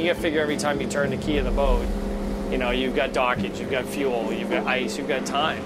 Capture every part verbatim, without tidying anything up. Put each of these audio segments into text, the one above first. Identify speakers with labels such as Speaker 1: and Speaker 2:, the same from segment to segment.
Speaker 1: got to figure every time you turn the key of the boat, you know, you've got dockage, you've got fuel, you've got ice, you've got time.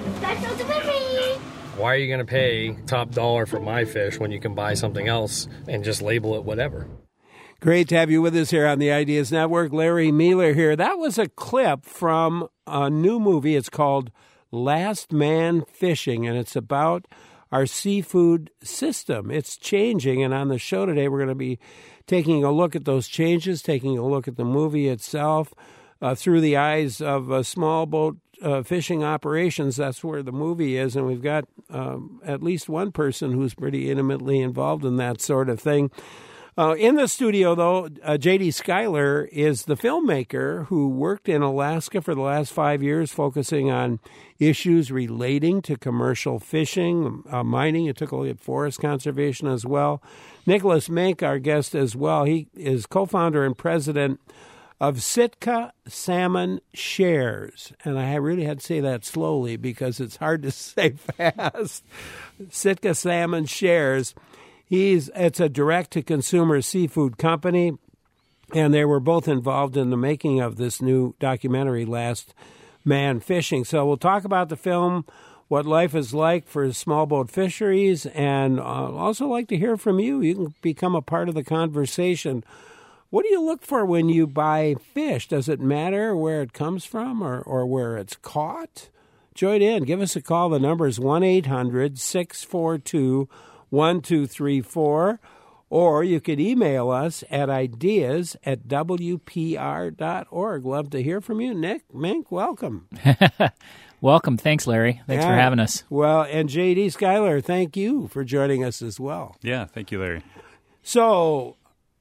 Speaker 2: Why are you going to pay top dollar for my fish when you can buy something else and just label it whatever?
Speaker 3: Great to have you with us here on the Ideas Network. Larry Mueller here. That was a clip from a new movie. It's called Last Man Fishing, and it's about our seafood system. It's changing, and on the show today, we're going to be taking a look at those changes, taking a look at the movie itself uh, through the eyes of uh, small boat uh, fishing operations. That's where the movie is, and we've got um, at least one person who's pretty intimately involved in that sort of thing. Uh, in the studio, though, uh, J D Schuyler is the filmmaker who worked in Alaska for the last five years, focusing on issues relating to commercial fishing, uh, mining. He took a look at forest conservation as well. Nicholas Menk, our guest as well, he is co-founder and president of Sitka Salmon Shares. And I really had to say that slowly because it's hard to say fast. Sitka Salmon Shares. He's it's a direct-to-consumer seafood company, and they were both involved in the making of this new documentary, Last Man Fishing. So we'll talk about the film, what life is like for small boat fisheries, and uh, also like to hear from you. You can become a part of the conversation. What do you look for when you buy fish? Does it matter where it comes from or, or where it's caught? Join in. Give us a call. The number is one eight hundred six four two one two three four, or you could email us at ideas at w p r dot org. Love to hear from you. Nick, Mink, welcome.
Speaker 4: Welcome. Thanks, Larry. Thanks yeah. for having us.
Speaker 3: Well, and J D Schuyler, thank you for joining us as well.
Speaker 5: Yeah, thank you, Larry.
Speaker 3: So,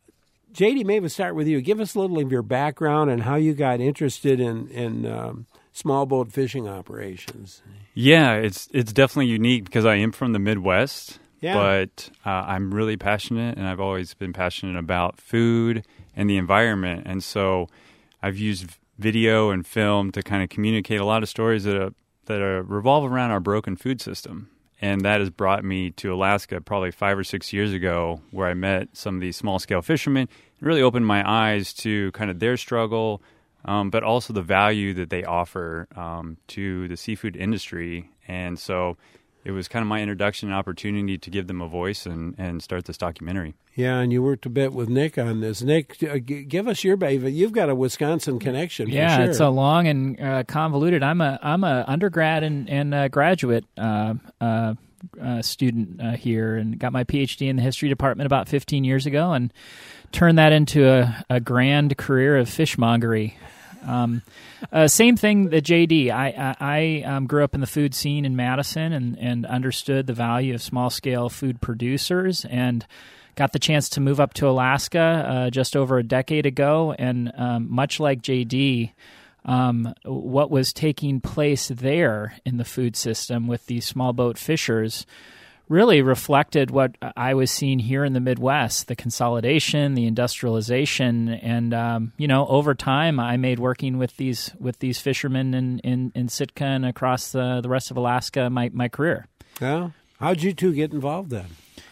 Speaker 3: J D, maybe we'll start with you. Give us a little of your background and how you got interested in, in um, small boat fishing operations.
Speaker 5: Yeah, it's it's definitely unique because I am from the Midwest.
Speaker 3: Yeah.
Speaker 5: But uh, I'm really passionate, and I've always been passionate about food and the environment. And so I've used video and film to kind of communicate a lot of stories that are, that are, revolve around our broken food system. And that has brought me to Alaska probably five or six years ago, where I met some of these small-scale fishermen. It really opened my eyes to kind of their struggle, um, but also the value that they offer um, to the seafood industry. And so it was kind of my introduction and opportunity to give them a voice and, and start this documentary.
Speaker 3: Yeah, and you worked a bit with Nick on this. Nick, uh, g- give us your baby. You've got a Wisconsin connection.
Speaker 4: Yeah,
Speaker 3: for sure.
Speaker 4: It's a long and uh, convoluted. I'm a I'm a undergrad and and uh, graduate uh, uh, uh, student uh, here, and got my P H D in the history department about fifteen years ago, and turned that into a, a grand career of fishmongery. Um, uh, same thing that J D. I, I, I um, grew up in the food scene in Madison and, and understood the value of small-scale food producers, and got the chance to move up to Alaska uh, just over a decade ago. And um, much like J D, um, what was taking place there in the food system with these small boat fishers really reflected what I was seeing here in the Midwest, the consolidation, the industrialization, and um, you know, over time, I made working with these with these fishermen in, in, in Sitka and across the, the rest of Alaska my, my career.
Speaker 3: Yeah. How'd you two get involved then?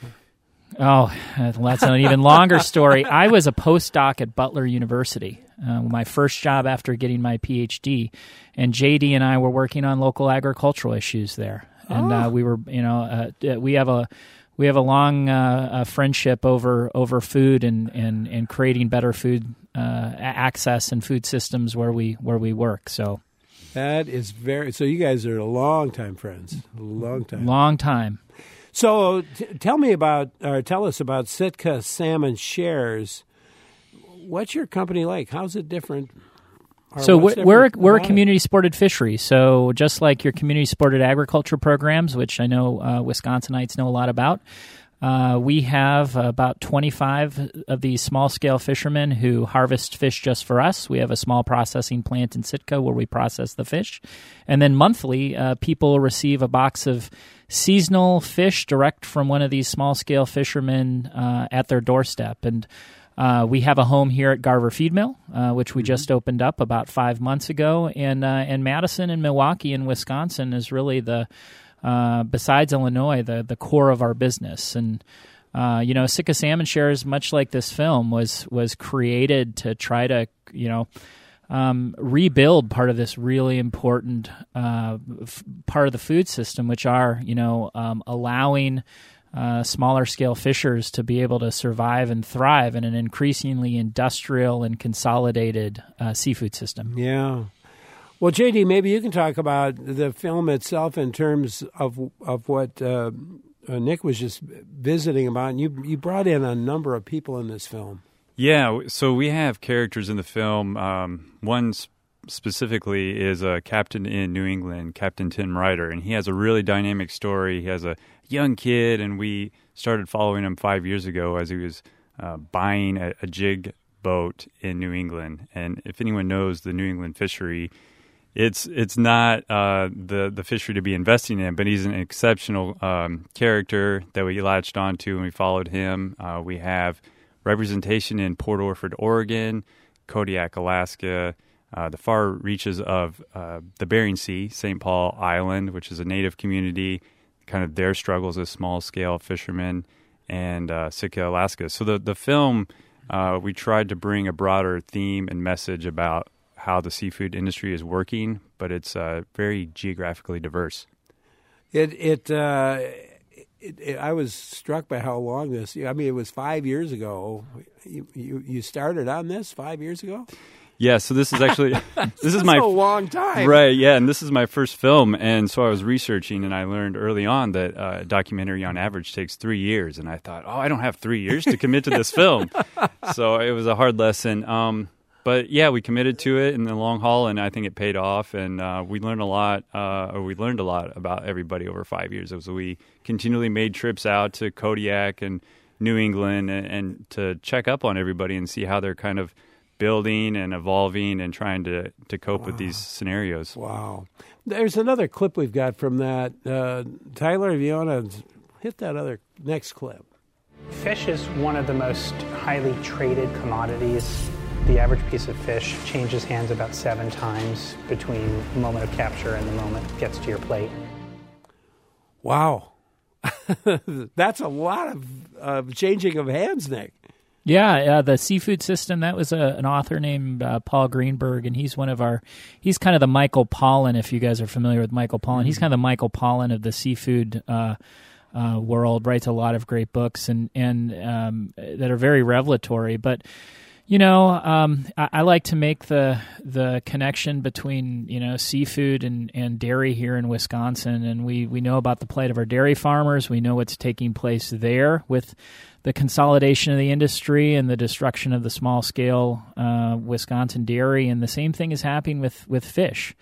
Speaker 4: Oh, that's an even longer story. I was a postdoc at Butler University, uh, my first job after getting my P H D, and J D and I were working on local agricultural issues there. And uh, we were, you know, uh, we have a we have a long uh, uh, friendship over over food and, and, and creating better food uh, access and food systems where we where we work. So
Speaker 3: that is very. So you guys are a long time friends, a long time,
Speaker 4: long time.
Speaker 3: So t- tell me about, or tell us about Sitka Salmon Shares. What's your company like? How's it different?
Speaker 4: So we're we're, we're a community-supported fishery. So just like your community-supported agriculture programs, which I know uh, Wisconsinites know a lot about, uh, we have about twenty-five of these small-scale fishermen who harvest fish just for us. We have a small processing plant in Sitka where we process the fish. And then monthly, uh, people receive a box of seasonal fish direct from one of these small-scale fishermen uh, at their doorstep. And Uh, we have a home here at Garver Feed Mill, uh, which we just opened up about five months ago, and uh, and Madison and Milwaukee in Wisconsin is really the, uh, besides Illinois, the the core of our business. And Uh, you know, Sitka Salmon Shares, much like this film, was was created to try to, you know, um, rebuild part of this really important uh, f- part of the food system, which are, you know, um, allowing uh, smaller scale fishers to be able to survive and thrive in an increasingly industrial and consolidated uh, seafood system.
Speaker 3: Yeah. Well, J D, maybe you can talk about the film itself in terms of of what uh, Nick was just visiting about. And you you brought in a number of people in this film.
Speaker 5: Yeah, so we have characters in the film. Um, one sp- specifically is a captain in New England, Captain Tim Ryder, and he has a really dynamic story. He has a young kid, and we started following him five years ago as he was uh, buying a, a jig boat in New England. And if anyone knows the New England fishery, it's it's not uh, the the fishery to be investing in, but he's an exceptional um, character that we latched onto, and we followed him. Uh, we have representation in Port Orford, Oregon, Kodiak, Alaska, uh, the far reaches of uh, the Bering Sea, Saint Paul Island, which is a native community, kind of their struggles as small-scale fishermen, and uh, Sitka, Alaska. So the, the film, uh, we tried to bring a broader theme and message about how the seafood industry is working, but it's uh, very geographically diverse.
Speaker 3: It it, uh, it it I was struck by how long this. I mean, it was five years ago. You you, you started on this five years ago.
Speaker 5: Yeah, so this is actually this is my
Speaker 3: a long time,
Speaker 5: right? Yeah, and this is my first film, and so I was researching, and I learned early on that uh, a documentary on average takes three years, and I thought, oh, I don't have three years to commit to this film, so it was a hard lesson. Um, But yeah, we committed to it in the long haul, and I think it paid off. And uh, we learned a lot, uh, or we learned a lot about everybody over five years. So we continually made trips out to Kodiak and New England, and, and to check up on everybody and see how they're kind of building and evolving and trying to to cope wow. with these scenarios.
Speaker 3: Wow! There's another clip we've got from that. Uh, Tyler, if you want to hit that other next clip.
Speaker 6: Fish is one of the most highly traded commodities. The average piece of fish changes hands about seven times between the moment of capture and the moment it gets to your plate.
Speaker 3: Wow. That's a lot of uh, changing of hands, Nick.
Speaker 4: Yeah, uh, the seafood system, that was a, an author named uh, Paul Greenberg, and he's one of our, he's kind of the Michael Pollan, if you guys are familiar with Michael Pollan. Mm-hmm. He's kind of the Michael Pollan of the seafood uh, uh, world, writes a lot of great books and, and um, that are very revelatory, but you know, um, I, I like to make the the connection between, you know, seafood and, and dairy here in Wisconsin, and we, we know about the plight of our dairy farmers. We know what's taking place there with the consolidation of the industry and the destruction of the small-scale uh, Wisconsin dairy, and the same thing is happening with, with fish.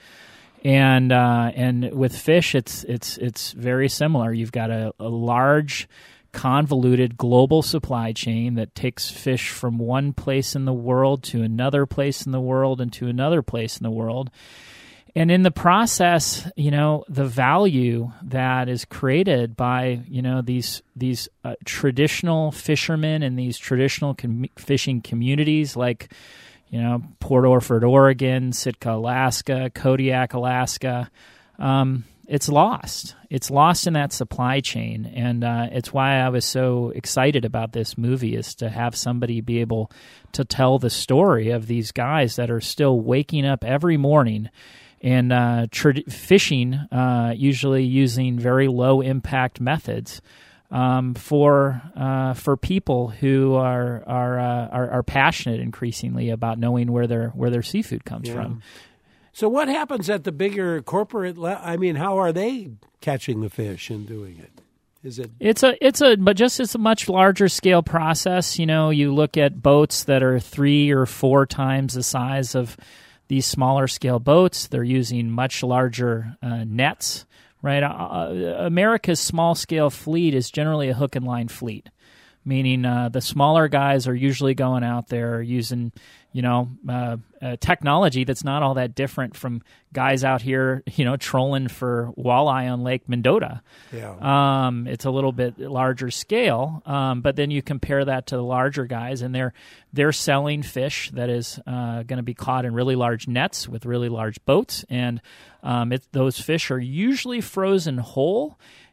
Speaker 4: And uh, and with fish, it's it's it's very similar. You've got a, a large, convoluted global supply chain that takes fish from one place in the world to another place in the world and to another place in the world. And in the process, you know, the value that is created by, you know, these these uh, traditional fishermen and these traditional com- fishing communities like, you know, Port Orford, Oregon, Sitka, Alaska, Kodiak, Alaska, um, it's lost. It's lost in that supply chain, and uh, it's why I was so excited about this movie, is to have somebody be able to tell the story of these guys that are still waking up every morning and uh, tr- fishing, uh, usually using very low-impact methods um, for uh, for people who are are, uh, are are passionate increasingly about knowing where their where their seafood comes
Speaker 3: yeah.
Speaker 4: from.
Speaker 3: So what happens at the bigger corporate le- I mean, how are they catching the fish and doing it? Is it
Speaker 4: It's a it's a but just it's a much larger scale process. You know, you look at boats that are three or four times the size of these smaller scale boats. They're using much larger uh, nets, right? Uh, America's small scale fleet is generally a hook and line fleet, meaning uh, the smaller guys are usually going out there using, you know, uh, uh, technology that's not all that different from guys out here, you know, trolling for walleye on Lake Mendota.
Speaker 3: Yeah.
Speaker 4: Um, it's a little bit larger scale, um, but then you compare that to the larger guys, and they're they're selling fish that is uh, going to be caught in really large nets with really large boats, and um, it, those fish are usually frozen whole.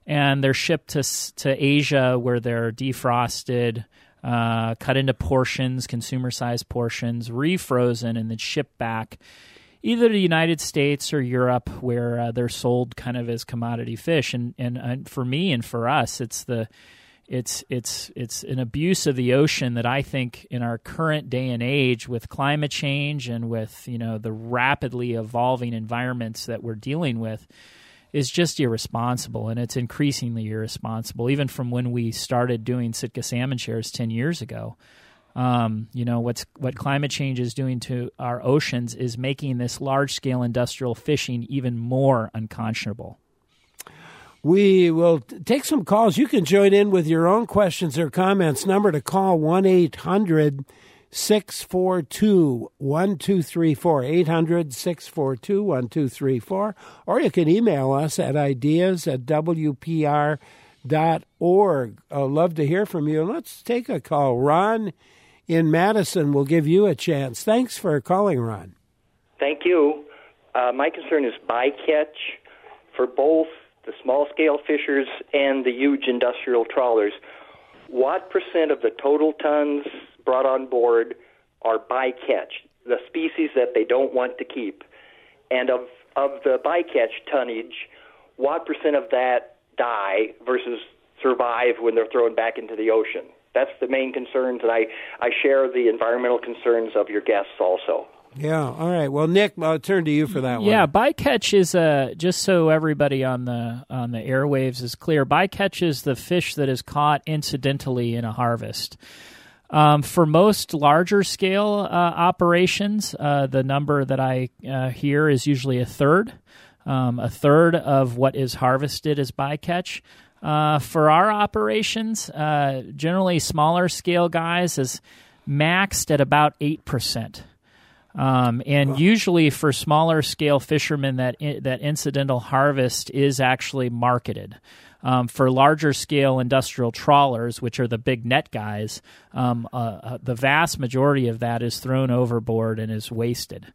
Speaker 4: and they're shipped to to Asia where they're defrosted, uh, cut into portions, consumer-sized portions, refrozen, and then shipped back either to the United States or Europe, where uh, they're sold kind of as commodity fish. And, and and for me and for us, it's the it's it's it's an abuse of the ocean that I think in our current day and age, with climate change and with, you know, the rapidly evolving environments that we're dealing with, is just irresponsible, and it's increasingly irresponsible, even from when we started doing Sitka salmon shares ten years ago. Um, you know, what's what climate change is doing to our oceans is making this large-scale industrial fishing even more unconscionable.
Speaker 3: We will t- take some calls. You can join in with your own questions or comments. Number to call, one eight hundred six four two one two three four, eight hundred six four two one two three four, or you can email us at ideas at w p r dot org. I'd love to hear from you. Let's take a call. Ron in Madison will give you a chance. Thanks for calling, Ron.
Speaker 7: Thank you. Uh, my concern is bycatch for both the small-scale fishers and the huge industrial trawlers. What percent of the total tons brought on board are bycatch, the species that they don't want to keep? And of, of the bycatch tonnage, what percent of that die versus survive when they're thrown back into the ocean? That's the main concerns, and I, I share the environmental concerns of your guests also.
Speaker 3: Yeah, all right. Well, Nick, I'll turn to you for that one.
Speaker 4: Yeah, bycatch is uh, just so everybody on the on the airwaves is clear. Bycatch is the fish that is caught incidentally in a harvest. Um, for most larger scale uh, operations, uh, the number that I uh, hear is usually a third. Um, a third of what is harvested is bycatch. Uh, for our operations, uh, generally smaller scale guys is maxed at about eight percent. Um, and wow. Usually for smaller scale fishermen, that in, that incidental harvest is actually marketed. Um, for larger scale industrial trawlers, which are the big net guys, um, uh, uh, the vast majority of that is thrown overboard and is wasted.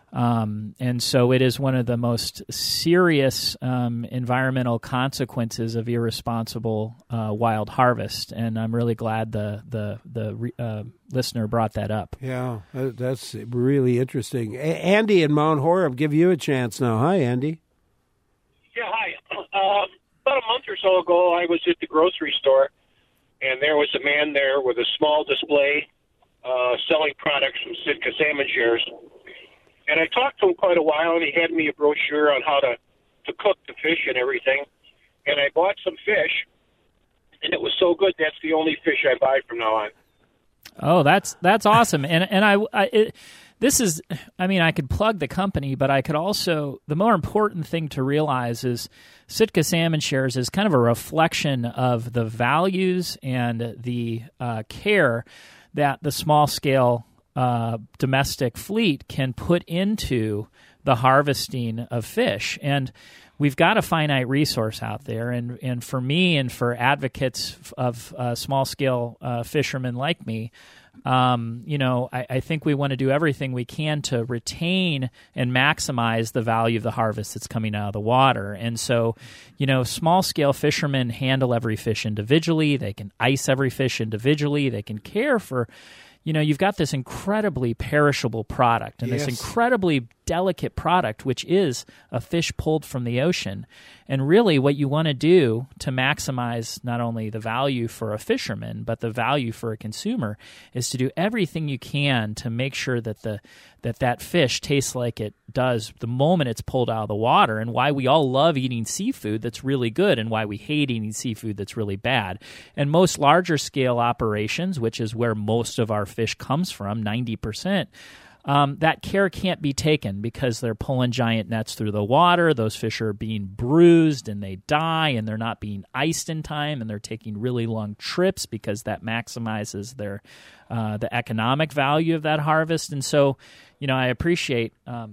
Speaker 4: Um, and so it is one of the most serious um, environmental consequences of irresponsible uh, wild harvest. And I'm really glad the the the uh, listener brought that up.
Speaker 3: Yeah, that's really interesting. A- Andy in Mount Horeb, give you a chance now. Hi, Andy.
Speaker 8: Yeah, hi. Uh, about a month or so ago, I was at the grocery store, and there was a man there with a small display uh, selling products from Sitka salmon shares. And I talked to him quite a while, and he had me a brochure on how to, to cook the fish and everything. And I bought some fish, and it was so good, that's the only fish I buy from now on.
Speaker 4: Oh, that's that's awesome. And and I, I it, this is, I mean, I could plug the company, but I could also, the more important thing to realize is Sitka Salmon Shares is kind of a reflection of the values and the uh, care that the small-scale Uh, domestic fleet can put into the harvesting of fish. And we've got a finite resource out there. And, and for me and for advocates of uh, small-scale uh, fishermen like me, um, you know, I, I think we want to do everything we can to retain and maximize the value of the harvest that's coming out of the water. And so, you know, small-scale fishermen handle every fish individually. They can ice every fish individually. They can care for... You know, you've got this incredibly perishable product and yes. this incredibly delicate product, which is a fish pulled from the ocean. And really what you want to do to maximize not only the value for a fisherman, but the value for a consumer is to do everything you can to make sure that the that that fish tastes like it does the moment it's pulled out of the water, and why we all love eating seafood that's really good and why we hate eating seafood that's really bad. And most larger scale operations, which is where most of our fish comes from, ninety percent, Um, that care can't be taken because they're pulling giant nets through the water. Those fish are being bruised and they die, and they're not being iced in time, and they're taking really long trips because that maximizes their uh, the economic value of that harvest. And so, you know, I appreciate um,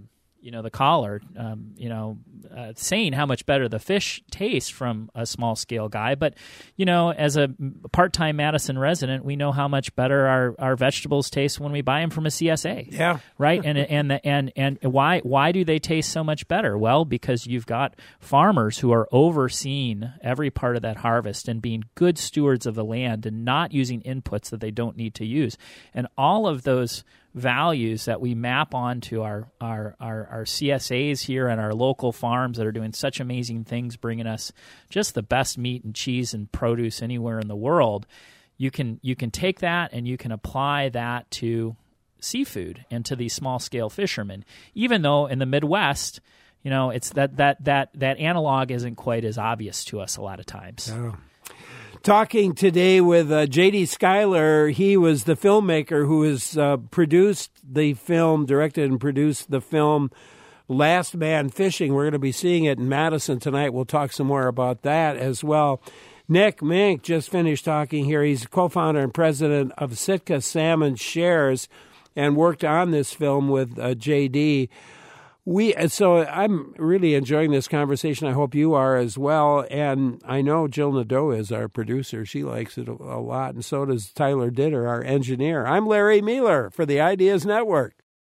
Speaker 4: you know, the caller, um, you know, uh, saying how much better the fish tastes from a small scale guy. But, you know, as a part-time Madison resident, we know how much better our, our vegetables taste when we buy them from a C S A.
Speaker 3: Yeah.
Speaker 4: Right. And, and, the, and, and why, why do they taste so much better? Well, because you've got farmers who are overseeing every part of that harvest and being good stewards of the land and not using inputs that they don't need to use. And all of those values that we map onto our, our, our, our C S As here and our local farms that are doing such amazing things, bringing us just the best meat and cheese and produce anywhere in the world. You can you can take that and you can apply that to seafood and to these small scale fishermen. Even though in the Midwest, you know, it's that that that that analog isn't quite as obvious to us a lot of times.
Speaker 3: Oh. Talking today with uh, J D Schuyler. He was the filmmaker who has uh, produced the film, directed and produced the film Last Man Fishing. We're going to be seeing it in Madison tonight. We'll talk some more about that as well. Nick Mink just finished talking here. He's co-founder and president of Sitka Salmon Shares and worked on this film with uh, J D. We so I'm really enjoying this conversation. I hope you are as well. And I know Jill Nadeau is our producer. She likes it a, a lot, and so does Tyler Ditter, our engineer. I'm Larry Mueller for the Ideas Network.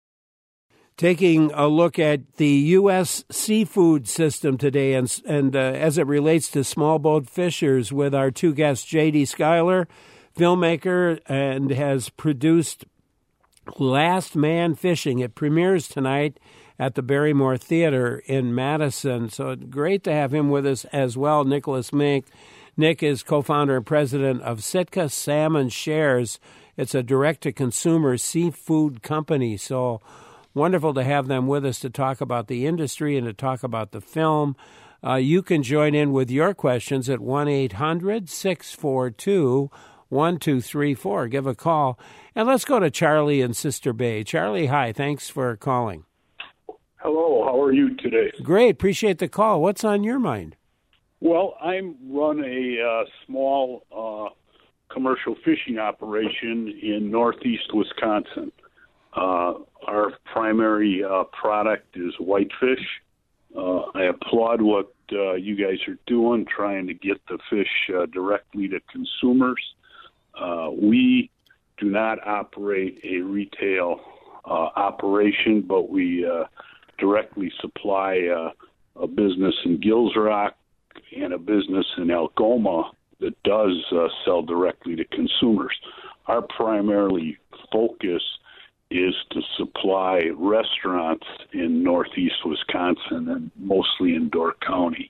Speaker 3: Taking a look at the U S seafood system today, and and uh, as it relates to small boat fishers, with our two guests, J D Schuyler, filmmaker, and has produced Last Man Fishing. It premieres tonight at the Barrymore Theater in Madison. So great to have him with us as well, Nicholas Mink. Nick is co-founder and president of Sitka Salmon Shares. It's a direct-to-consumer seafood company. So wonderful to have them with us to talk about the industry and to talk about the film. Uh, you can join in with your questions at one eight hundred six four two one two three four. Give a call. And let's go to Charlie in Sister Bay. Charlie, hi. Thanks for calling.
Speaker 9: Hello, how are you today?
Speaker 3: Great, appreciate the call. What's on your mind?
Speaker 9: Well, I run a uh, small uh, commercial fishing operation in northeast Wisconsin. Uh, our primary uh, product is whitefish. Uh, I applaud what uh, you guys are doing, trying to get the fish uh, directly to consumers. Uh, we do not operate a retail uh, operation, but we uh, directly supply uh, a business in Gills Rock and a business in Algoma that does uh, sell directly to consumers. Our primary focus is to supply restaurants in northeast Wisconsin and mostly in Door County.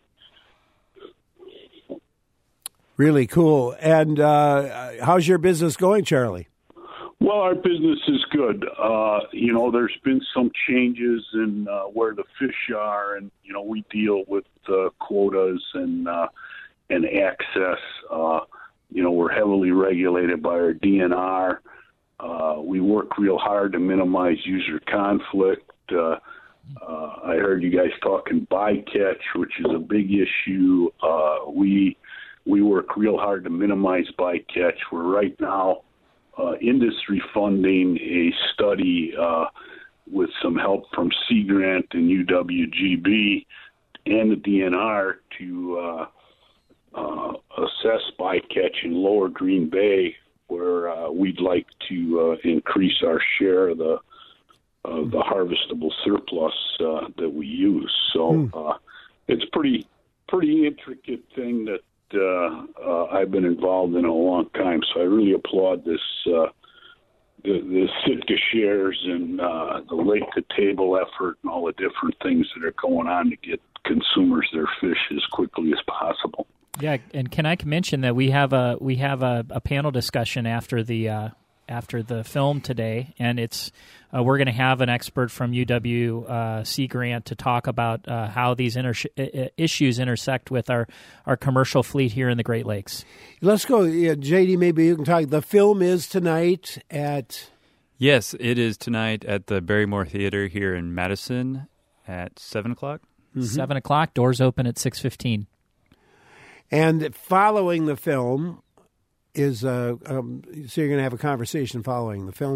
Speaker 3: Really cool. And uh, how's your business going, Charlie?
Speaker 9: Well, our business is good. Uh, you know, there's been some changes in uh, where the fish are, and you know, we deal with uh, quotas and uh, and access. Uh, you know, we're heavily regulated by our D N R. Uh, we work real hard to minimize user conflict. Uh, uh, I heard you guys talking bycatch, which is a big issue. Uh, we we work real hard to minimize bycatch. We're right now Uh, industry funding a study uh, with some help from Sea Grant and U W G B and the D N R to uh, uh, assess bycatch in Lower Green Bay, where uh, we'd like to uh, increase our share of the of the harvestable surplus uh, that we use. So uh, it's pretty pretty intricate thing that Uh, uh, I've been involved in a long time, so I really applaud this uh, the, the Sitka Shares and uh, the Lake to Table effort and all the different things that are going on to get consumers their fish as quickly as possible.
Speaker 4: Yeah, and can I mention that we have a we have a, a panel discussion after the uh, after the film today, and it's uh, we're going to have an expert from U W uh, Sea Grant to talk about uh, how these inter- issues intersect with our, our commercial fleet here in the Great Lakes.
Speaker 3: Let's go, yeah, J D, maybe you can talk. The film is tonight at...
Speaker 5: Yes, it is tonight at the Barrymore Theater here in Madison at seven o'clock.
Speaker 4: Mm-hmm. seven o'clock, doors open at six fifteen.
Speaker 3: And following the film is, uh, um, so you're going to have a conversation following the film then?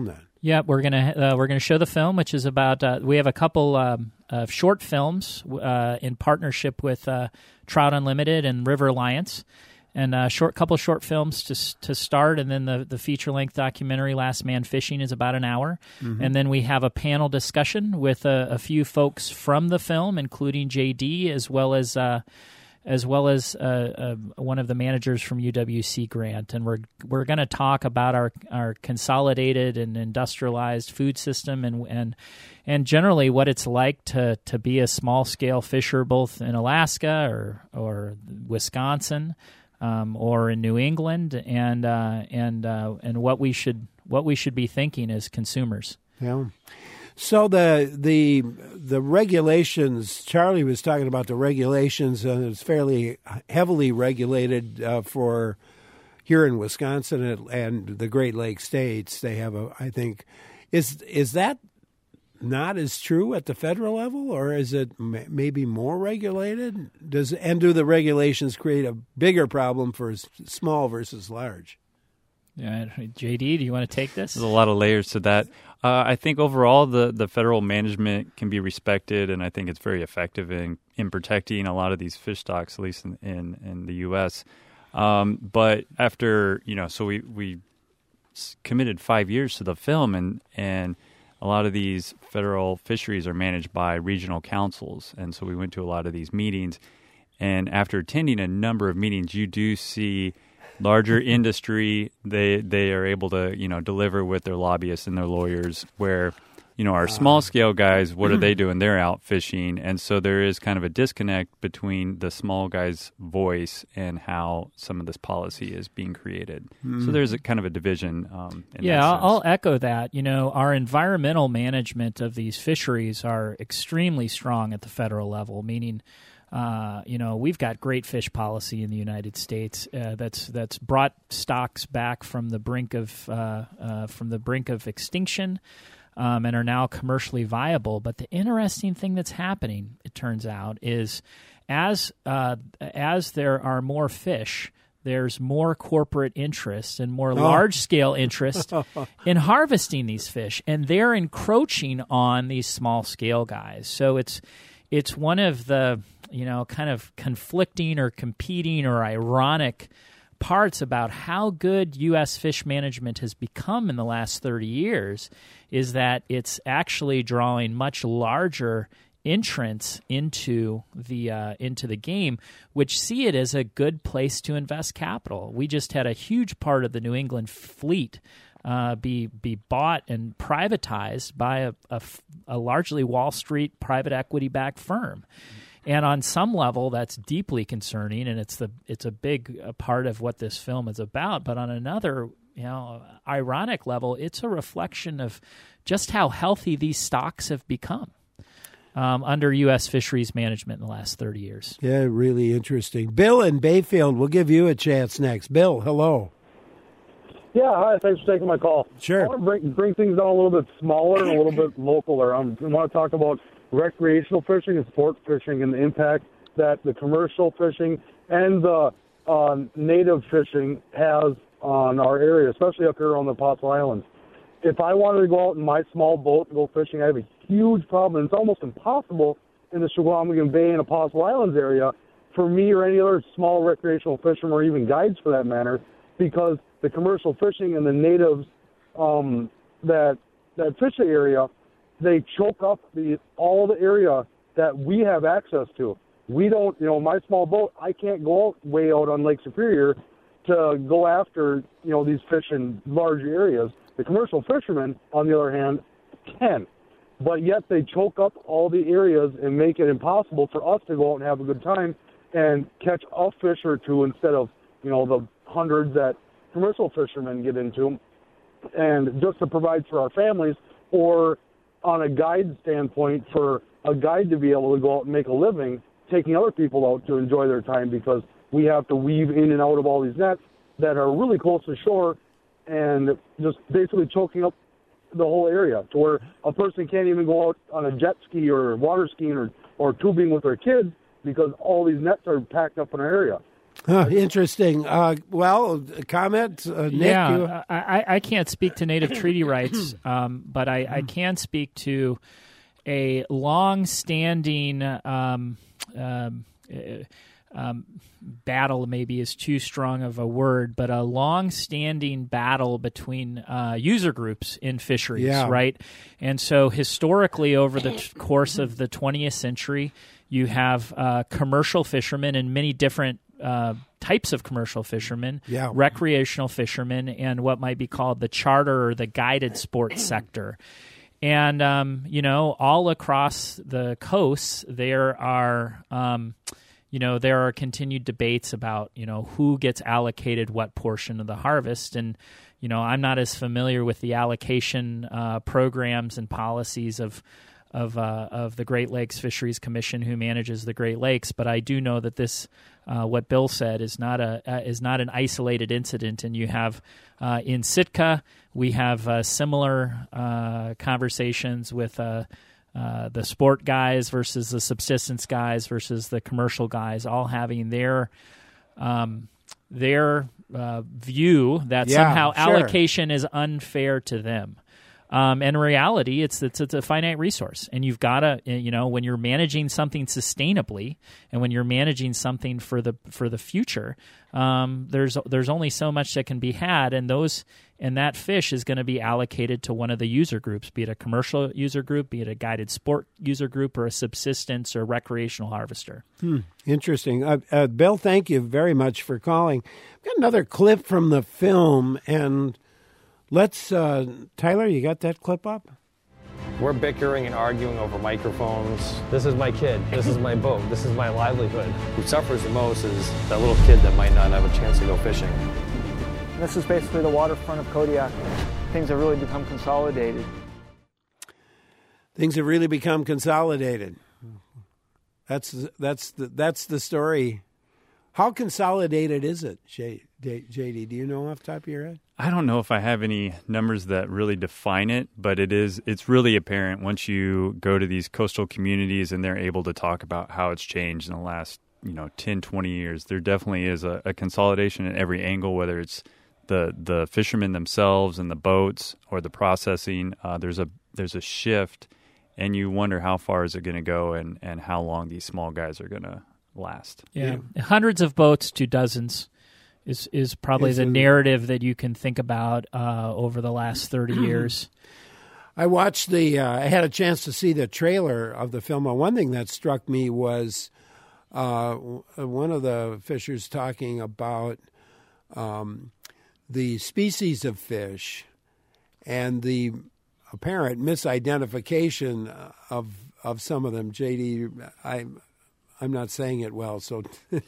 Speaker 4: Yeah, we're gonna uh, we're gonna show the film, which is about. Uh, we have a couple um, of short films uh, in partnership with uh, Trout Unlimited and River Alliance, and a short couple short films to to start, and then the the feature length documentary Last Man Fishing is about an hour, mm-hmm. and then we have a panel discussion with a, a few folks from the film, including J D as well as. Uh, as well as uh, uh, one of the managers from U W C Grant. And we're we're going to talk about our, our consolidated and industrialized food system and and and generally what it's like to, to be a small-scale fisher both in Alaska or or Wisconsin um, or in New England, and uh, and uh, and what we should what we should be thinking as consumers.
Speaker 3: Yeah. So the the the regulations, Charlie was talking about the regulations, and it's fairly heavily regulated uh, for here in Wisconsin and, and the Great Lakes states. They have a, I think, is is that not as true at the federal level, or is it m- maybe more regulated? Does and do the regulations create a bigger problem for s- small versus large?
Speaker 4: Yeah, J D, do you want to take this?
Speaker 5: There's a lot of layers to that. Uh, I think overall the, the federal management can be respected, and I think it's very effective in, in protecting a lot of these fish stocks, at least in, in, in the U S. Um, but after, you know, so we, we committed five years to the film, and, and a lot of these federal fisheries are managed by regional councils. And so we went to a lot of these meetings. And after attending a number of meetings, you do see larger industry, they they are able to, you know, deliver with their lobbyists and their lawyers, where, you know, our small scale guys, what are they doing? They're out fishing. And so there is kind of a disconnect between the small guy's voice and how some of this policy is being created. Mm. So there's a kind of a division. Um, in
Speaker 4: yeah,
Speaker 5: that
Speaker 4: I'll,
Speaker 5: sense.
Speaker 4: I'll echo that. You know, our environmental management of these fisheries are extremely strong at the federal level, meaning Uh, you know, we've got great fish policy in the United States uh, that's that's brought stocks back from the brink of uh, uh, from the brink of extinction, um, and are now commercially viable. But the interesting thing that's happening, it turns out, is as uh, as there are more fish, there's more corporate interest and more oh. large-scale interest in harvesting these fish, and they're encroaching on these small-scale guys. So it's it's one of the, you know, kind of conflicting or competing or ironic parts about how good U S fish management has become in the last thirty years is that it's actually drawing much larger entrants into the uh, into the game, which see it as a good place to invest capital. We just had a huge part of the New England fleet Uh, be be bought and privatized by a, a, a largely Wall Street private equity backed firm, and on some level that's deeply concerning, and it's the it's a big a part of what this film is about. But on another, you know, ironic level, it's a reflection of just how healthy these stocks have become um, under U S fisheries management in the last thirty years.
Speaker 3: Yeah, really interesting. Bill in Bayfield, we'll give you a chance next. Bill, hello.
Speaker 10: Yeah, hi. Thanks for taking my call.
Speaker 3: Sure.
Speaker 10: I want to bring, bring things down a little bit smaller and a little bit localer. Um, I want to talk about recreational fishing and sport fishing and the impact that the commercial fishing and the uh, native fishing has on our area, especially up here on the Apostle Islands. If I wanted to go out in my small boat and go fishing, I have a huge problem. It's almost impossible in the Chequamegon Bay and Apostle Islands area for me or any other small recreational fisherman or even guides for that matter, because the commercial fishing and the natives um, that that fish the area, they choke up the all the area that we have access to. We don't, you know, my small boat, I can't go out way out on Lake Superior to go after, you know, these fish in large areas. The commercial fishermen, on the other hand, can. But yet they choke up all the areas and make it impossible for us to go out and have a good time and catch a fish or two instead of, you know, the hundreds that commercial fishermen get into, and just to provide for our families, or on a guide standpoint for a guide to be able to go out and make a living, taking other people out to enjoy their time, because we have to weave in and out of all these nets that are really close to shore and just basically choking up the whole area to where a person can't even go out on a jet ski or water skiing or, or tubing with their kids because all these nets are packed up in our area.
Speaker 3: Huh, interesting. Uh, well, comment, uh, Nick?
Speaker 4: Yeah,
Speaker 3: you...
Speaker 4: I, I can't speak to native treaty rights, um, but I, I can speak to a long-standing um, um, uh, um, battle. Maybe is too strong of a word, but a long-standing battle between uh, user groups in fisheries,
Speaker 3: yeah.
Speaker 4: right? And so historically, over the t- course of the twentieth century, you have uh, commercial fishermen and many different Uh, types of commercial fishermen,
Speaker 3: yeah.
Speaker 4: recreational fishermen, and what might be called the charter or the guided sports sector. And, um, you know, all across the coasts, there are, um, you know, there are continued debates about, you know, who gets allocated what portion of the harvest. And, you know, I'm not as familiar with the allocation uh, programs and policies of of uh, of the Great Lakes Fisheries Commission, who manages the Great Lakes, but I do know that this, uh, what Bill said, is not a uh, is not an isolated incident. And you have uh, in Sitka, we have uh, similar uh, conversations with uh, uh, the sport guys versus the subsistence guys versus the commercial guys, all having their um, their uh, view that
Speaker 3: yeah,
Speaker 4: somehow
Speaker 3: sure.
Speaker 4: allocation is unfair to them. Um, and in reality, it's, it's it's a finite resource, and you've got to, you know, when you're managing something sustainably, and when you're managing something for the for the future, um, there's there's only so much that can be had, and those and that fish is going to be allocated to one of the user groups, be it a commercial user group, be it a guided sport user group, or a subsistence or recreational harvester.
Speaker 3: Hmm. Interesting. Uh, uh, Bill, thank you very much for calling. I've got another clip from the film, and let's, uh, Tyler, you got that clip up?
Speaker 2: We're bickering and arguing over microphones. This is my kid. This is my boat. This is my livelihood. Who suffers the most is that little kid that might not have a chance to go fishing.
Speaker 11: This is basically the waterfront of Kodiak. Things have really become consolidated.
Speaker 3: Things have really become consolidated. That's that's the, that's the story. How consolidated is it, J, J, JD? Do you know off the top of your head?
Speaker 5: I don't know if I have any numbers that really define it, but it is it's really apparent once you go to these coastal communities and they're able to talk about how it's changed in the last, you know, ten, twenty years. There definitely is a, a consolidation at every angle, whether it's the the fishermen themselves and the boats or the processing. Uh, there's a there's a shift, and you wonder how far is it going to go and, and how long these small guys are going to last.
Speaker 4: Yeah. yeah, hundreds of boats to dozens is is probably
Speaker 3: Is
Speaker 4: the
Speaker 3: it,
Speaker 4: narrative that you can think about uh, over the last thirty years.
Speaker 3: I watched the. Uh, I had a chance to see the trailer of the film. And one thing that struck me was uh, one of the fishers talking about um, the species of fish and the apparent misidentification of of some of them. J D, I. I'm not saying it well, so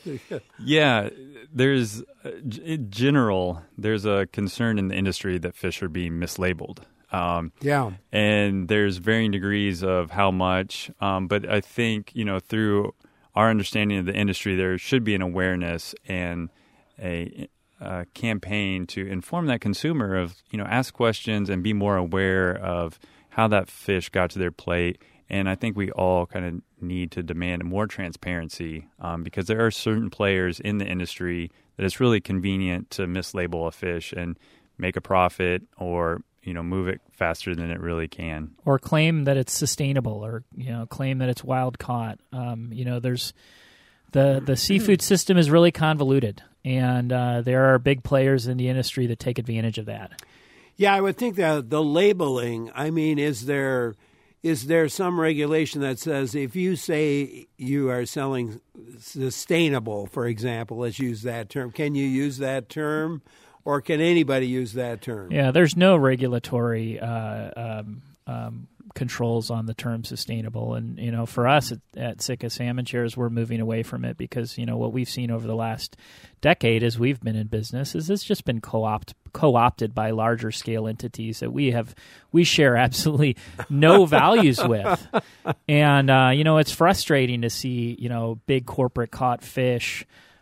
Speaker 5: yeah, there's in general there's a concern in the industry that fish are being mislabeled. Um,
Speaker 3: yeah,
Speaker 5: and there's varying degrees of how much. Um, but I think you know through our understanding of the industry, there should be an awareness and a, a campaign to inform that consumer of you know ask questions and be more aware of how that fish got to their plate. And I think we all kind of need to demand more transparency um, because there are certain players in the industry that it's really convenient to mislabel a fish and make a profit or you know move it faster than it really can,
Speaker 4: or claim that it's sustainable, or you know claim that it's wild caught. Um, you know, there's the the seafood system is really convoluted, and uh, there are big players in the industry that take advantage of that.
Speaker 3: Yeah, I would think that the labeling. I mean, is there? Is there some regulation that says if you say you are selling sustainable, for example, let's use that term, can you use that term, or can anybody use that term?
Speaker 4: Yeah, there's no regulatory uh, um, um, controls on the term sustainable. And, you know, for us at, at Sitka Salmon Shares, we're moving away from it because, you know, what we've seen over the last decade as we've been in business is it's just been co-opt, co-opted by larger scale entities that we have, we share absolutely no values with. And, uh, you know, it's frustrating to see, you know, big corporate caught fish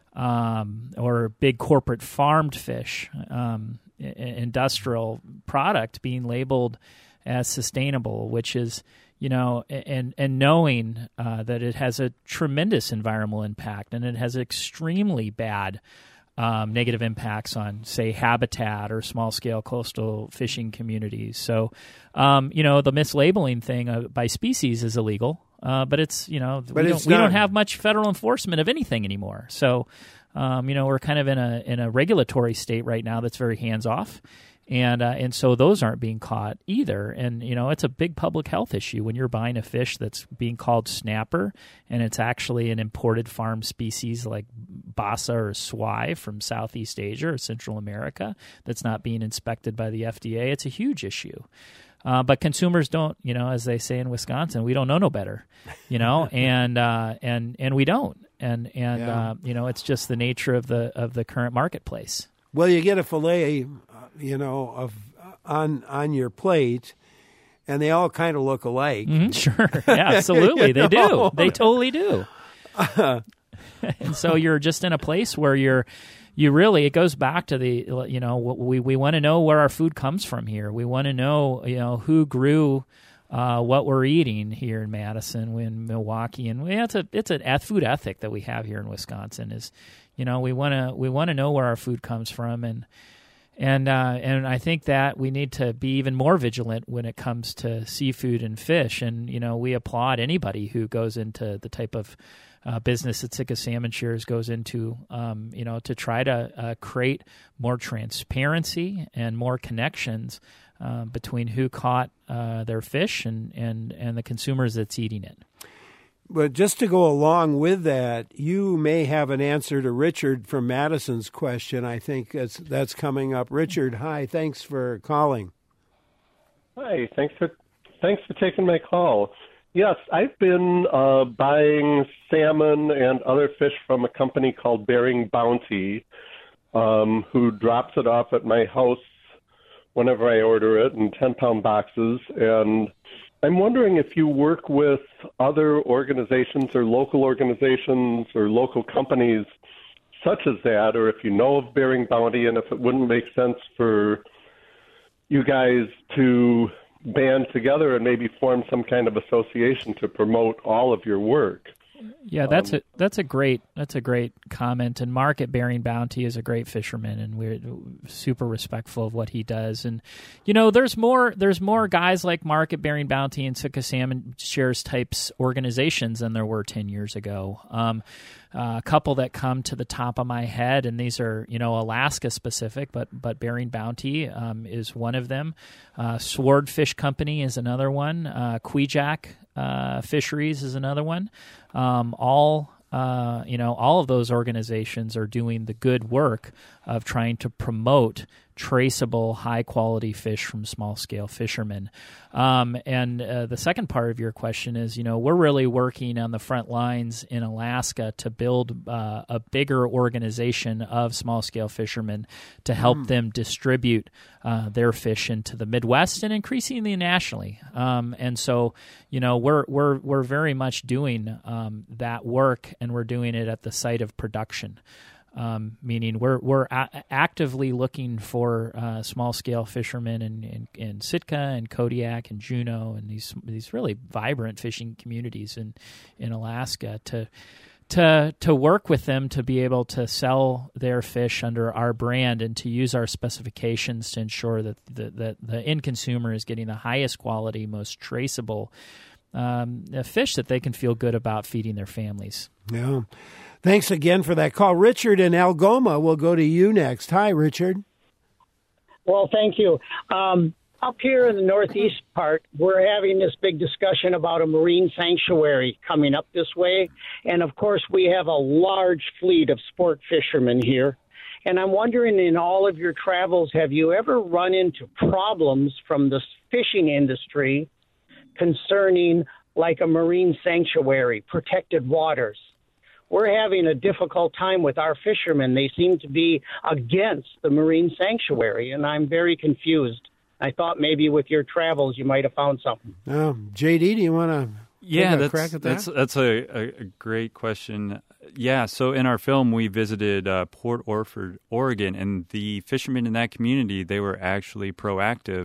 Speaker 4: um, or big corporate farmed fish, um, industrial product being labeled as sustainable, which is, you know, and and knowing uh, that it has a tremendous environmental impact and it has extremely bad um, negative impacts on, say, habitat or small-scale coastal fishing communities. So, um, you know, the mislabeling thing uh, by species is illegal, uh, but it's, you know,
Speaker 3: but
Speaker 4: we,
Speaker 3: it's
Speaker 4: don't, we
Speaker 3: not.
Speaker 4: don't have much federal enforcement of anything anymore. So, um, you know, we're kind of in a in a regulatory state right now that's very hands-off. And uh, and so those aren't being caught either. And, you know, it's a big public health issue when you're buying a fish that's being called snapper and it's actually an imported farm species like basa or swai from Southeast Asia or Central America that's not being inspected by the F D A. It's a huge issue. Uh, but consumers don't, you know, as they say in Wisconsin, we don't know no better, you know, and uh, and and we don't. And, and
Speaker 3: Yeah.
Speaker 4: uh, you know, it's just the nature of the of the current marketplace.
Speaker 3: Well, you get a fillet, uh, you know, of uh, on on your plate, and they all kind of look alike.
Speaker 4: Mm-hmm, sure, yeah, absolutely, they do.
Speaker 3: know?
Speaker 4: They totally do. And so you're just in a place where you're, you really. It goes back to the, you know, we we want to know where our food comes from here. We want to know, you know, who grew. Uh, what we're eating here in Madison, in Milwaukee, and we, it's a it's a food ethic that we have here in Wisconsin. Is, you know, we want to we want to know where our food comes from, and and uh, and I think that we need to be even more vigilant when it comes to seafood and fish. And you know, we applaud anybody who goes into the type of uh, business that Sitka Salmon Shares goes into, um, you know, to try to uh, create more transparency and more connections. Uh, between who caught uh, their fish and, and, and the consumers that's eating it.
Speaker 3: But just to go along with that, you may have an answer to Richard from Madison's question. I think that's, that's coming up. Richard, hi. Thanks for calling.
Speaker 12: Hi. Thanks for thanks for taking my call. Yes, I've been uh, buying salmon and other fish from a company called Bering Bounty, um, who drops it off at my house whenever I order it in ten-pound boxes. And I'm wondering if you work with other organizations or local organizations or local companies such as that, or if you know of Bering Bounty, and if it wouldn't make sense for you guys to band together and maybe form some kind of association to promote all of your work.
Speaker 4: Yeah, that's
Speaker 12: um,
Speaker 4: a that's a great that's a great comment. And Mark at Bering Bounty is a great fisherman, and we're super respectful of what he does. And you know, there's more there's more guys like Mark at Bering Bounty and Sitka Salmon Shares types organizations than there were ten years ago. Um, uh, a couple that come to the top of my head, and these are you know Alaska specific, but but Bering Bounty um, is one of them. Uh, Swordfish Company is another one. Uh, Kvichak uh, Fisheries is another one. Um, all uh, you know, all of those organizations are doing the good work of trying to promote traceable, high-quality fish from small-scale fishermen. Um, and uh, the second part of your question is, you know, we're really working on the front lines in Alaska to build uh, a bigger organization of small-scale fishermen to help mm. them distribute uh, their fish into the Midwest and increasingly nationally. Um, and so, you know, we're we're we're very much doing um, that work, and we're doing it at the site of production. Um, meaning we're we're a- actively looking for uh, small scale fishermen in, in, in Sitka and Kodiak and Juneau and these these really vibrant fishing communities in in Alaska to to to work with them to be able to sell their fish under our brand and to use our specifications to ensure that the that the end consumer is getting the highest quality, most traceable um, fish that they can feel good about feeding their families.
Speaker 3: Yeah. Thanks again for that call. Richard in Algoma, we'll go to you next. Hi, Richard.
Speaker 13: Well, thank you. Um, up here in the northeast part, we're having this big discussion about a marine sanctuary coming up this way. And, of course, we have a large fleet of sport fishermen here. And I'm wondering, in all of your travels, have you ever run into problems from the fishing industry concerning, like, a marine sanctuary, protected waters? We're having a difficult time with our fishermen. They seem to be against the marine sanctuary, and I'm very confused. I thought maybe with your travels you might have found something.
Speaker 3: Oh, J D, do you want to
Speaker 5: yeah,
Speaker 3: take a
Speaker 5: that's,
Speaker 3: crack at that?
Speaker 5: that's that's a, a, a great question. Yeah, so in our film we visited uh, Port Orford, Oregon, and the fishermen in that community, they were actually proactive,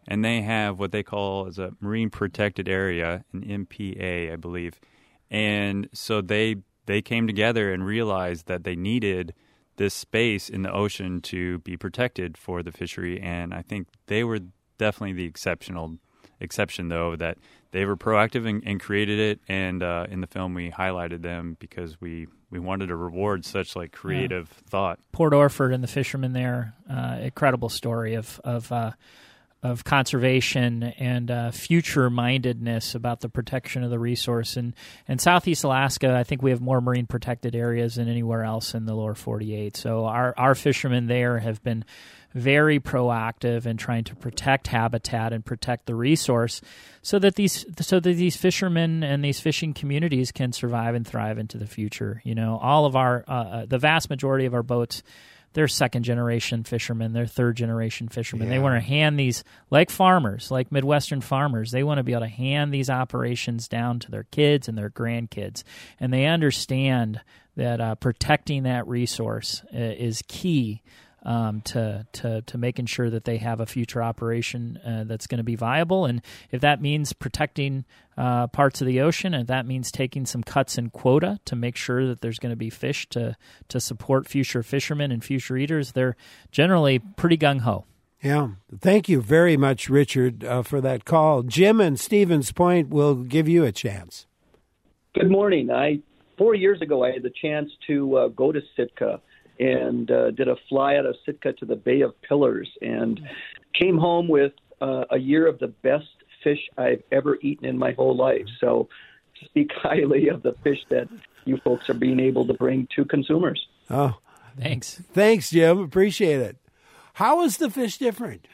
Speaker 5: and they have what they call as a marine protected area, an M P A, I believe. And so they they came together and realized that they needed this space in the ocean to be protected for the fishery. And I think they were definitely the exceptional exception, though, that they were proactive and, and created it. And uh, in the film, we highlighted them because we, we wanted to reward such like creative yeah. thought.
Speaker 4: Port Orford and the fishermen there, uh, incredible story of of uh, of conservation and uh, future-mindedness about the protection of the resource. And, and Southeast Alaska, I think we have more marine protected areas than anywhere else in the lower forty-eight. So our, our fishermen there have been very proactive in trying to protect habitat and protect the resource so that these so that these fishermen and these fishing communities can survive and thrive into the future. You know, all of our, uh, the vast majority of our boats, they're second-generation fishermen. They're third-generation fishermen. Yeah. They want to hand these, like farmers, like Midwestern farmers, they want to be able to hand these operations down to their kids and their grandkids. And they understand that uh, protecting that resource uh, is key um, to, to to making sure that they have a future operation uh, that's going to be viable. And if that means protecting uh, parts of the ocean, and if that means taking some cuts in quota to make sure that there's going to be fish to, to support future fishermen and future eaters, they're generally pretty gung-ho.
Speaker 3: Yeah. Thank you very much, Richard, uh, for that call. Jim and Stevens Point will give you a chance.
Speaker 14: Good morning. I Four years ago, I had the chance to uh, go to Sitka and uh, did a fly out of Sitka to the Bay of Pillars and came home with uh, a year of the best fish I've ever eaten in my whole life. So speak highly of the fish that you folks are being able to bring to consumers.
Speaker 3: Oh,
Speaker 4: thanks.
Speaker 3: Thanks, Jim. Appreciate it. How is the fish different?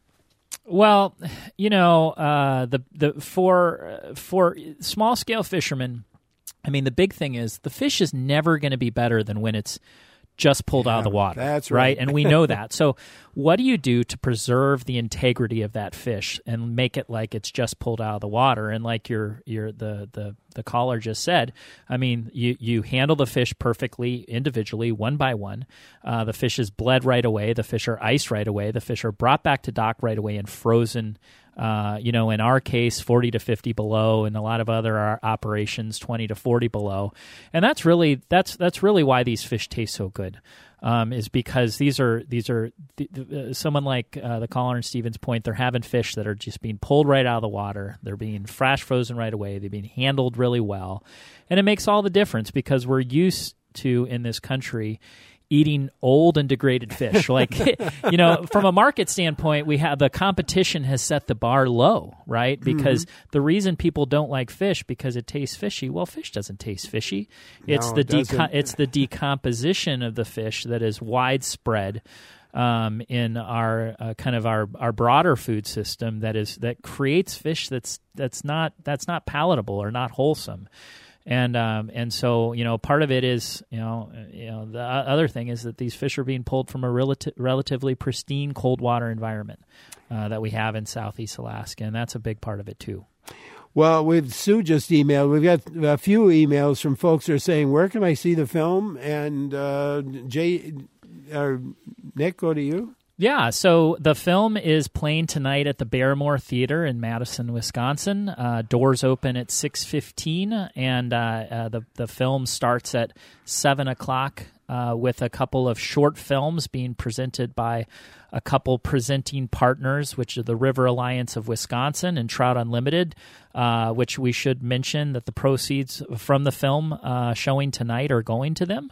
Speaker 4: Well, you know, uh, the the for for small scale fishermen, I mean, the big thing is the fish is never going to be better than when it's just pulled yeah, out of the water.
Speaker 3: That's right.
Speaker 4: right? And we know that. So what do you do to preserve the integrity of that fish and make it like it's just pulled out of the water? And like your your the the, the caller just said, I mean, you, you handle the fish perfectly individually, one by one. Uh, the fish is bled right away. The fish are iced right away. The fish are brought back to dock right away and frozen. Uh, you know, in our case, forty to fifty below, and a lot of other operations, twenty to forty below. And that's really that's that's really why these fish taste so good, um, is because these are these are uh, someone like uh, the caller in Stevens Point. They're having fish that are just being pulled right out of the water. They're being flash frozen right away. They're being handled really well, and it makes all the difference because we're used to in this country eating old and degraded fish. Like, you know, from a market standpoint, we have the competition has set the bar low, right? Because mm-hmm. the reason people don't like fish because it tastes fishy. Well, fish doesn't taste fishy. It's
Speaker 3: no,
Speaker 4: the
Speaker 3: it
Speaker 4: deco- it's the decomposition of the fish that is widespread um, in our uh, kind of our, our broader food system that is that creates fish that's that's not that's not palatable or not wholesome. And um, and so, you know, part of it is, you know, you know, the other thing is that these fish are being pulled from a relati- relatively pristine cold water environment uh, that we have in Southeast Alaska, and that's a big part of it too.
Speaker 3: Well, with Sue just emailed, we've got a few emails from folks who are saying, where can I see the film? And uh, Jay, or Nick, go to you.
Speaker 4: Yeah, so the film is playing tonight at the Barrymore Theater in Madison, Wisconsin. Uh, doors open at six fifteen, and uh, uh, the the film starts at seven o'clock uh, with a couple of short films being presented by a couple presenting partners, which are the River Alliance of Wisconsin and Trout Unlimited, uh, which we should mention that the proceeds from the film uh, showing tonight are going to them.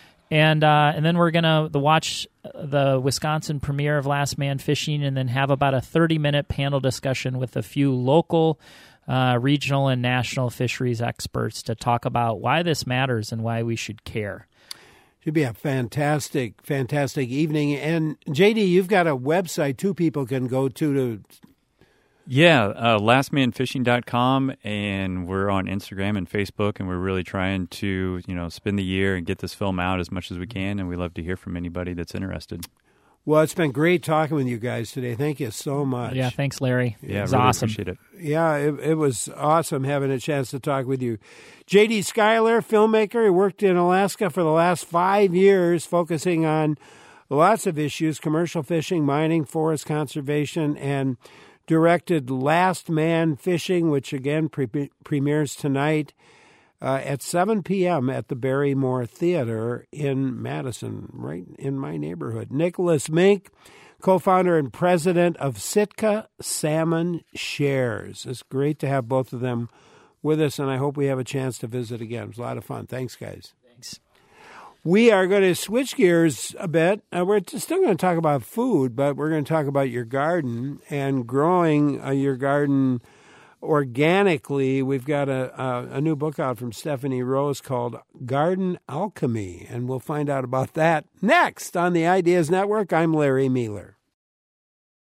Speaker 4: And uh, and then we're going to the watch the Wisconsin premiere of Last Man Fishing and then have about a thirty-minute panel discussion with a few local, uh, regional, and national fisheries experts to talk about why this matters and why we should care.
Speaker 3: Should be a fantastic, fantastic evening. And, J D, you've got a website, too, people can go to to...
Speaker 5: Yeah, uh, last man fishing dot com, and we're on Instagram and Facebook, and we're really trying to, you know, spend the year and get this film out as much as we can, and we love to hear from anybody that's interested.
Speaker 3: Well, it's been great talking with you guys today. Thank you so much.
Speaker 4: Yeah, thanks, Larry.
Speaker 5: Yeah,
Speaker 4: it was
Speaker 5: really
Speaker 4: awesome.
Speaker 5: Appreciate it.
Speaker 3: Yeah, it, it was awesome having a chance to talk with you. J D Schuyler, filmmaker, he worked in Alaska for the last five years, focusing on lots of issues, commercial fishing, mining, forest conservation, and directed Last Man Fishing, which again pre- premieres tonight uh, at seven p.m. at the Barrymore Theater in Madison, right in my neighborhood. Nicholas Mink, co-founder and president of Sitka Salmon Shares. It's great to have both of them with us, and I hope we have a chance to visit again. It was a lot of fun. Thanks, guys.
Speaker 4: Thanks.
Speaker 3: We are going to switch gears a bit. Uh, we're still going to talk about food, but we're going to talk about your garden and growing uh, your garden organically. We've got a, a, a new book out from Stephanie Rose called Garden Alchemy, and we'll find out about that next on the Ideas Network. I'm Larry Mealer.